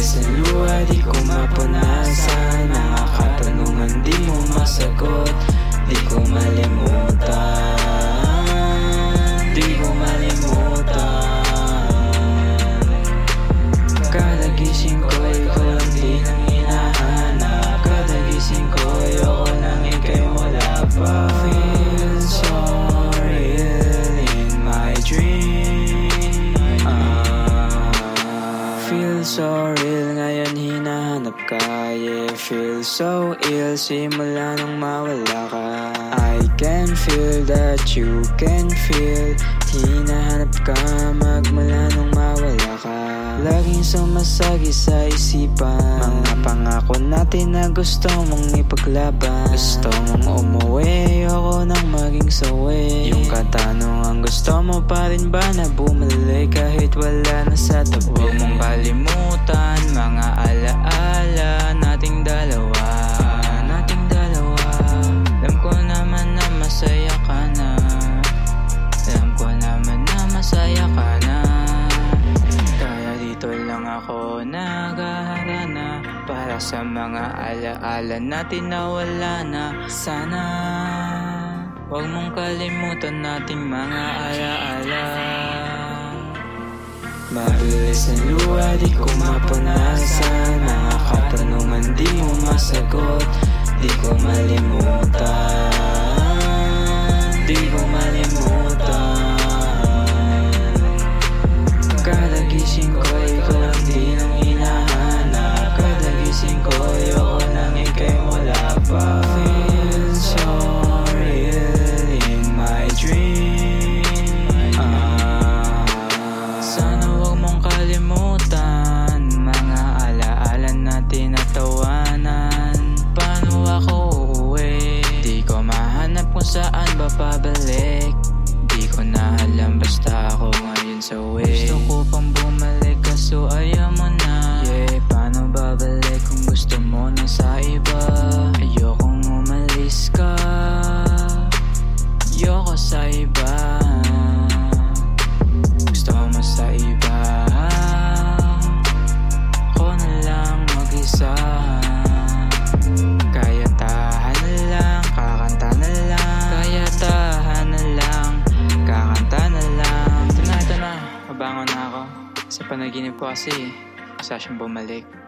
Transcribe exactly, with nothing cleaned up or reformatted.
Mabilis na luha, di ko mapunasan. Mga katanungan di mo masagot. Di ko malimutan, di ko malimutan. Kada gising ko, ikaw lang din ang hinahanap. Kada gising ko, ayoko nang ika'y wala pa. Feel so real in my dream. uh, Feel so real, ngayon hinahanap ka. Yeah, feel so ill, simula nung mawala ka. I can feel that you can feel. Hinahanap ka magmula nung mawala ka. Laging sumasagi sa isipan mga pangako natin na gusto mong ipaglaban. Gusto mong umuwi, ayoko nang maging sawi. Yung katanungan, gusto mo pa rin ba na bumalik kahit wala na sa tabi? Huwag mong kalimutan mga alaala nating dalawa, nating dalawa. Alam ko naman na masaya ka na, alam ko naman na masaya ka na. Kaya dito lang ako naghaharana para sa mga alaala natin na wala na. Sana huwag mong kalimutan nating mga alaala. Mabilis na luha, di ko mapunasan. Mga katanungan di mo masagot. Di ko malimutan, di ko malimutan. Kada gising ko, ikaw lang din ang hinahanap. Kada gising ko, ayoko nang ika'y wala pa. Feel so real in my dream. uh, Sana huwag mong kalimutan mga alaala natin at tawanan. Paano ako uuwi? Di ko mahanap kung saan ba pabalik. Di ko na alam, basta ako ngayon sa way. Gusto ko pang bumalik kaso ayaw mo na. Yeah, paano babalik kung gusto mo na sa iba? Ayokong umalis ka, ayoko sa iba. Gusto mo sa iba, ako na lang mag-isa. Kaya tahan na lang, kakanta na lang. Kaya tahan na lang, kakanta na lang. Ito na, ito na, mabangon na ako. Sa panaginip ko kasi, gusto siyang bumalik.